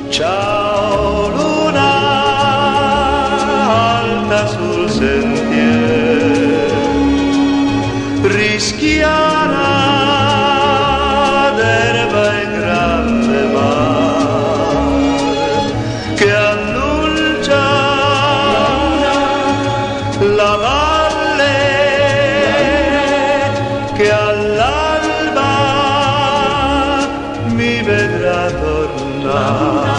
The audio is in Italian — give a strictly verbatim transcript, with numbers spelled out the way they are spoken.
Ciao luna alta sul sentiero, rischiara d'erba e grande mare che annuncia la valle che all'alba mi vedrà tornare.